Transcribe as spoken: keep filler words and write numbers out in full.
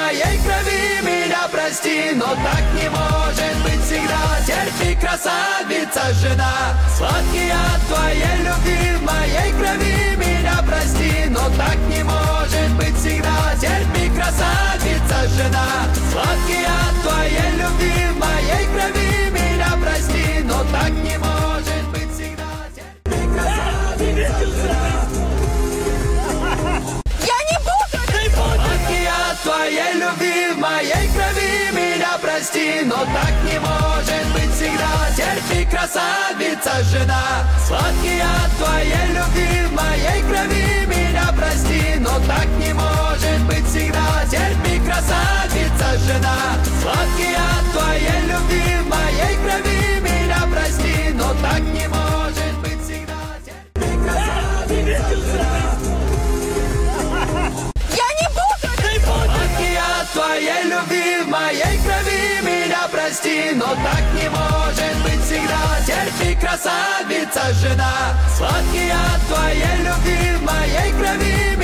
моей крови, меня прости, но так не может быть всегда. Терпи, красавица, жена, сладкий от твоей любви в моей крови, меня прости, но так не может быть всегда. Терпи, красавица, жена, сладкий от твоей любви в моей крови, меня прости, но так не может быть всегда. Терпи, красавица, Я не буду! сладкий от твоей любви в моей крови, меня прости, но так не может быть всегда. Терпи, красавица, жена, сладкий от твоей любви в моей крови, меня прости, но так не может быть всегда. Терпи, красавица, жена, сладкий от твоей любви в моей крови, меня прости, но так не может быть всегда. Терпи, красавица, Я не буду! сладкий от твоей любви в моей крови, меня прости, но так не может быть всегда. Терпи, красавица, жена, сладкий от твоей любви в моей крови,